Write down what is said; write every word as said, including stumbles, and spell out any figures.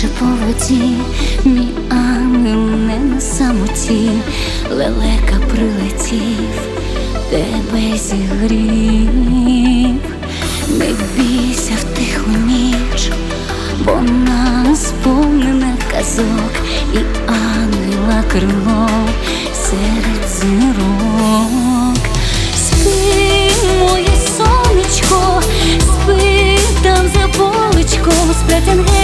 плаче по воді, мій ангел не на самоті, лелека прилетів, тебе зігрів. Не бійся в тиху ніч, бо нас сповнене казок і ангела крило серед зірок. Спи, моє сонечко, спи там за поличком, сплять ангели.